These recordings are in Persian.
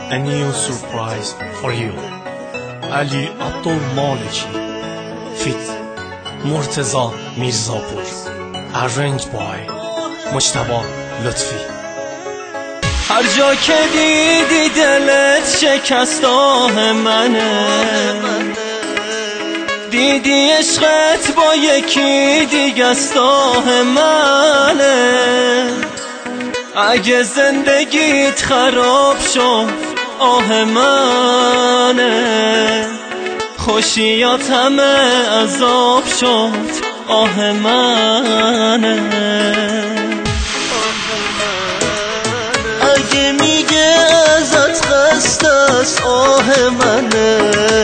a new surprise for you. علی عبدالمالکی feat. مرتضی میرزاپور. Arranged by مجتبی لطفی. هر جا که دیدی دلت شکست آه منه، دیدی عشقت با یکی دیگه است آه منه. اگه زندگیت خراب شد آه منه، خوشیات همه عذاب شد آه منه. اگه میگه ازت خسته است آه منه،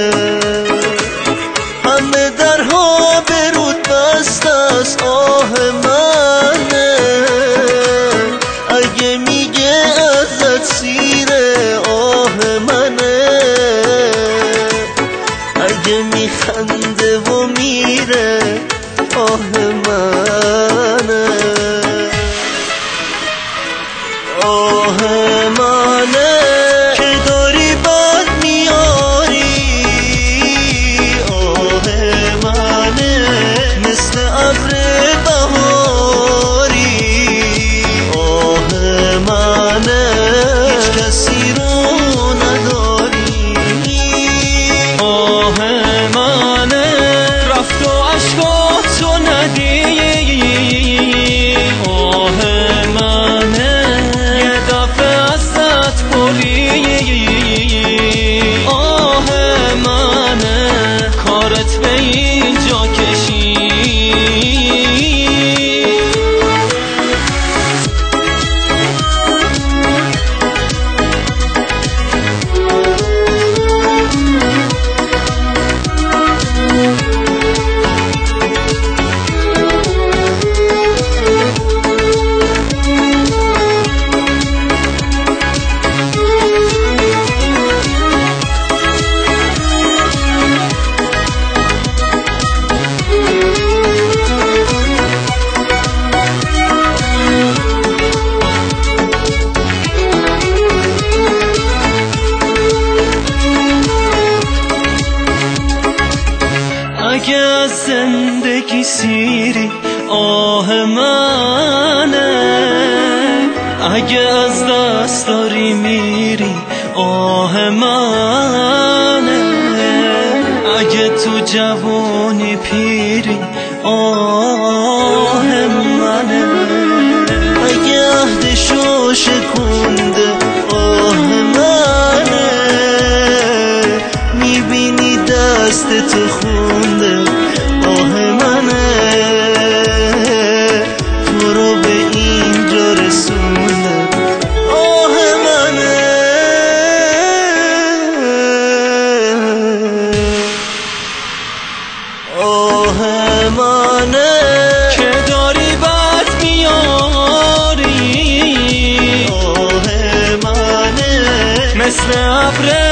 همه درها برود بسته است آه منه. اگه میگه ازت سیره آه منه، اگه میخنده و میره آه منه. آه منه که داری بد میاری، آه منه مثل ابر بهاری، آه منه هیچ کسی رو نداری. آه منه رفت و عشقاتو ندید، آه منه یه دفعه ازت برید، آه منه کارت به اینجا کشید. اگه از زندگی سیری آه منه، اگه از دست داری میری آه منه، اگه تو جوانی پیری آه منه، اگه عهدشو شکونده آه منه، میبینی دست تو خونده آه منه، تو رو به اینجا رسونده آه منه. آه منه که داری بد میاری، آه منه مثل ابر